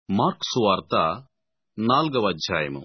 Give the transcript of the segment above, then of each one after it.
Mark సువార్త 4వ అధ్యాయము.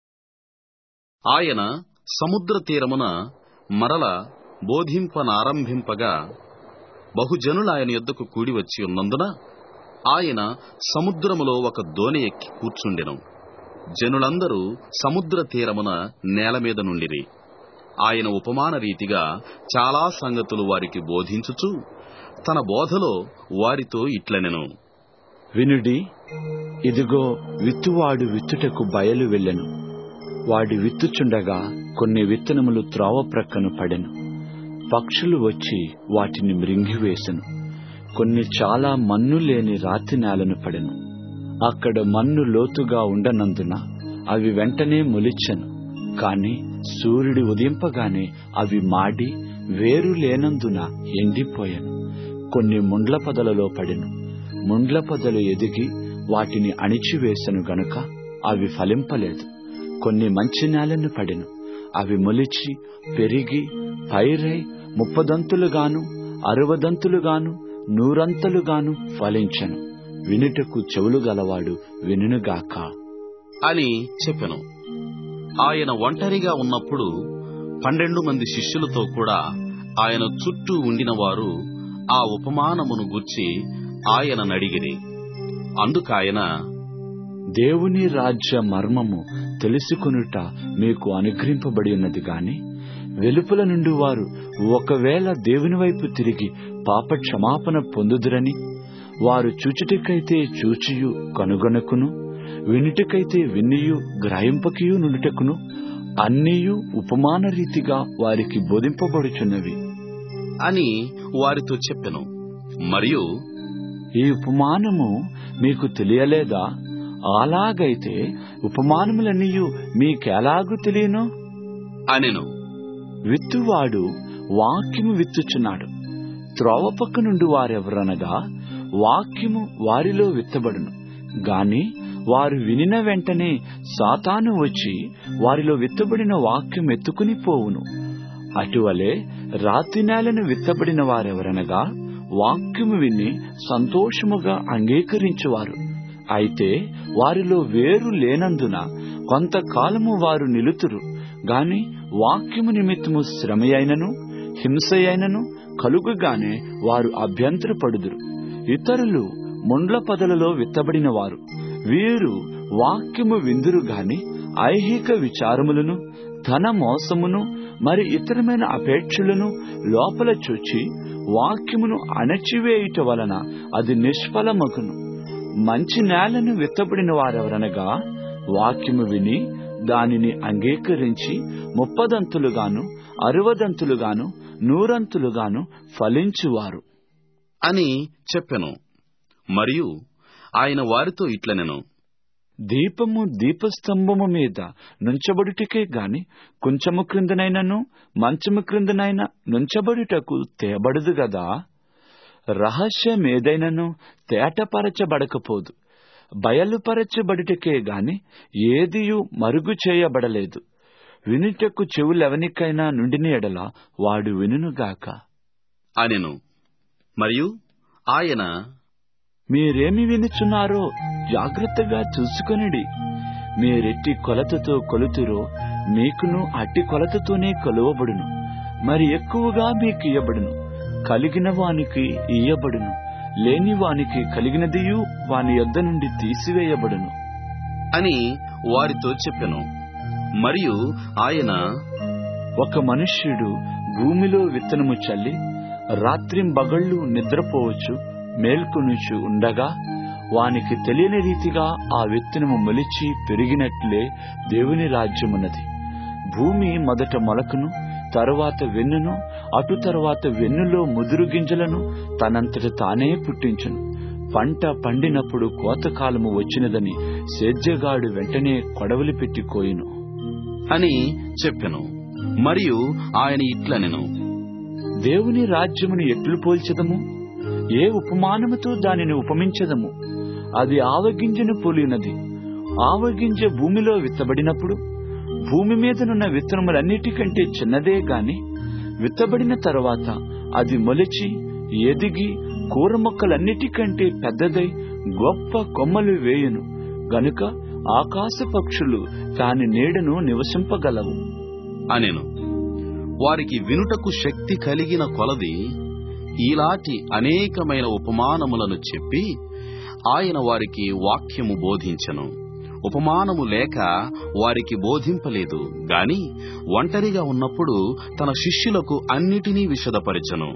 ఆయన సముద్ర తీరమున మరల బోధింపనారంభింపగా బహుజనులాయన యొద్దకు కూడివచ్చి ఉన్నందున ఆయన సముద్రములో ఒక దోణి ఎక్కి కూర్చుండెను. జనులందరూ సముద్ర తీరమున నేలమీద నుండిరి. ఆయన ఉపమాన రీతిగా చాలా సంగతులు వారికి బోధించుచు తన బోధలో వారితో ఇట్లనెను. వినుడి, ఇదిగో విత్తువాడు విత్తుటకు బయలు వెళ్ళెను. వాడు విత్తుచుండగా కొన్ని విత్తనములు త్రోవ ప్రక్కను పడెను. పక్షులు వచ్చి వాటిని మృంగివేసెను. కొన్ని చాలా మన్ను లేని రాతి నేలను పడెను. అక్కడ మన్ను లోతుగా ఉండనందున అవి వెంటనే మొలిచెను. కాని సూర్యుడు ఉదయింపగానే అవి మాడి వేరు లేనందున ఎండిపోయెను. కొన్ని ముండ్ల పొదలలో పడెను. ముండ్ల పొదలు ఎదిగి వాటిని అణిచివేసెను గనుక అవి ఫలింపలేదు. కొన్ని మంచి నేలను పడెను. అవి మొలిచి పెరిగి పైరై 30 60 100 ఫలించెను. వినుటకు చెవులు గలవాడు వినుగాక అని చెప్పెను. ఆయన ఒంటరిగా ఉన్నప్పుడు 12 మంది శిష్యులతో కూడా ఆయన చుట్టూ ఉండిన వారు ఆ ఉపమానమును గూర్చి ఆయన నడిగిరి. అందుకాయన, దేవుని రాజ్య మర్మము తెలుసుకొనుట మీకు అనుగ్రహింపబడి ఉన్నది గాని వెలుపల నుండి వారు ఒకవేళ దేవుని వైపు తిరిగి పాప క్షమాపణ పొందుదురని వారు చూచుటకైతే చూచియు కనుగొనకును, వినుటకైతే వినియు గ్రహింపకయు నుండుటకును అన్నీయు ఉపమాన రీతిగా వారికి బోధింపబడుచున్నవి అని వారితో చెప్పెను. మరియు ఈ ఉపమానము మీకు తెలియలేదా? అలాగైతే ఉపమానములన్నీయు మీకెలాగు తెలియను అనెను. విత్తువాడు వాక్యము విత్తుచున్నాడు. త్రోవ పక్క నుండి వారెవరనగా వాక్యము వారిలో విత్తబడును. గాని వారు వినిన వెంటనే సాతాను వచ్చి వారిలో విత్తబడిన వాక్యం ఎత్తుకుని పోవును. అటువలే రాతి నేలను విత్తబడిన వారెవరనగా వాక్యము విని సంతోషముగా అంగీకరించువారు. అయితే వారిలో వేరు లేనందున కొంతకాలము వారు నిలుతురు. గాని వాక్యము నిమిత్తము శ్రమయైనను హింసయైనను కలుగుగానే వారు అభ్యంతరపడుదురు. ఇతరులు ముండ్ల పొదలలో విత్తబడిన వారు. వీరు వాక్యము విందురు గాని ఐహిక విచారములను ధన మోసమును మరి ఇతరమైన అపేక్షలను లోపల చూచి వాక్యమును అణచివేయుట వలన అది నిష్ఫలమగును. మంచి నేలను విత్తబడిన వారెవరనగా వాక్యము విని దానిని అంగీకరించి 30 60 100 ఫలించువారు అని చెప్పెను. మరియు ఆయన వారితో ఇట్లనెను. దీపము దీపస్తంభము మీద నుంచబడుటకే గాని కొంచెము క్రిందనైనను మంచము క్రిందనైనా నుంచబడుటకు తేబడదు గదా. రహస్యమేదైనను తేటపరచబడకపోదు. బయలుపరచబడుటకే గాని ఏదియు మరుగు చేయబడలేదు. వినుటకు చెవులెవనికైనా నుండిన ఎడల వాడు వినుగాక అనెను. మరియు ఆయన, మీరేమి వినుచున్నారో జాగ్రత్తగా చూసుకొనిడి. మీరెట్టి కొలతతో కొలుతురో మీకును అట్టి కొలతతోనే కొలువబడును. మరి ఎక్కువగా మీకు ఇయ్యబడును. కలిగిన వానికి ఇయ్యబడును, లేని వానికి కలిగినదియు వాని యొద్ద నుండి తీసివేయబడును అని వారితో చెప్పెను. మరియు ఆయన, ఒక మనుష్యుడు భూమిలో విత్తనము చల్లి రాత్రింబగళ్ళు నిద్రపోవచ్చు మేల్కొనుచు ఉండగా వానికి తెలియని రీతిగా ఆ విత్తనము మొలిచి పెరిగినట్లే దేవుని రాజ్యమున్నది. భూమి మొదట మొలకను, తరువాత వెన్నును, అటు తరువాత వెన్నులో ముదురు గింజలను తనంతట తానే పుట్టించును. పంట పండినప్పుడు కోతకాలము వచ్చినదని సేద్యగాడు వెంటనే కొడవలి పెట్టి కోయును అని చెప్పెను. మరియు ఆయన ఇట్లనెను. దేవుని రాజ్యమును ఎట్లు పోల్చెదము? ఏ ఉపమానముతో దానిని ఉపమించెదము? అది ఆవగింజను పోలినది. ఆవగింజ భూమిలో విత్తబడినప్పుడు భూమి మీదనున్న విత్తనములన్నిటికంటే చిన్నదే గాని విత్తబడిన తరువాత అది మొలిచి ఎదిగి కూర మొక్కలన్నిటికంటే పెద్దదై గొప్ప కొమ్మలు వేయును గనుక ఆకాశ పక్షులు దాని నీడను నివసింపగలవు అనెను. వారికి వినుటకు శక్తి కలిగిన కొలది ఈలాటి అనేకమైన ఉపమానములను చెప్పి ఆయన వారికి వాక్యము బోధించెను. ఉపమానము లేక వారికి బోధింపలేదు గాని ఒంటరిగా ఉన్నప్పుడు తన శిష్యులకు అన్నిటినీ విశదపరచెను.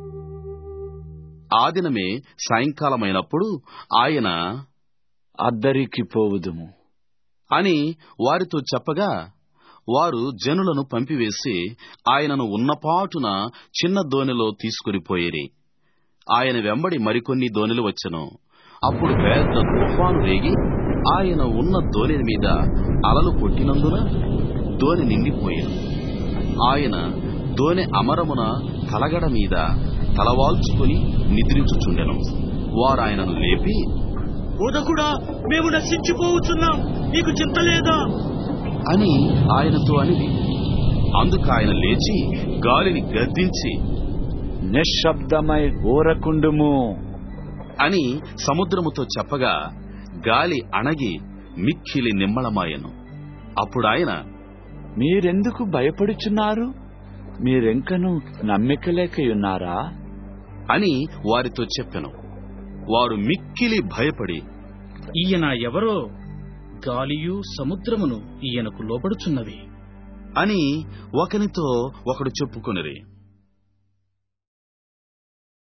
ఆ దినమే సాయంకాలమైనప్పుడు ఆయన అద్దరికి పోవుదుము అని వారితో చెప్పగా, వారు జనులను పంపివేసి ఆయనను ఉన్నపాటున చిన్న దోణిలో తీసుకుని పోయిరి. ఆయన వెంబడి మరికొన్ని దోణిలు వచ్చెను. అప్పుడు పెద్ద తుఫాను రేగి ఆయన ఉన్న దోణి మీద అలలు కొట్టినందున దోణి నిండిపోయెను. ఆయన దోణి అమరమున తలగడ మీద తలవాల్చుకుని నిద్రించుచుండెను. వారాయనను లేపి, బోధకుడా, మేము నశించిపోవచ్చున్నాం, నీకు చింత లేదా అని ఆయనతో అనిది. అందుకాయన లేచి గాలిని గద్దించి, నిశ్శబ్దమై ఊరకుండుము అని సముద్రముతో చెప్పగా గాలి అణగి మిక్కిలి నిమ్మళమాయెను. అప్పుడాయన, మీరెందుకు భయపడుచున్నారు? మీరెంకను నమ్మికలేకయున్నారా అని వారితో చెప్పెను. వారు మిక్కిలి భయపడి, ఈయన ఎవరో, గాలియు సముద్రమును ఈయనకు లోబడుచున్నవి అని ఒకనితో ఒకడు చెప్పుకొనిరి.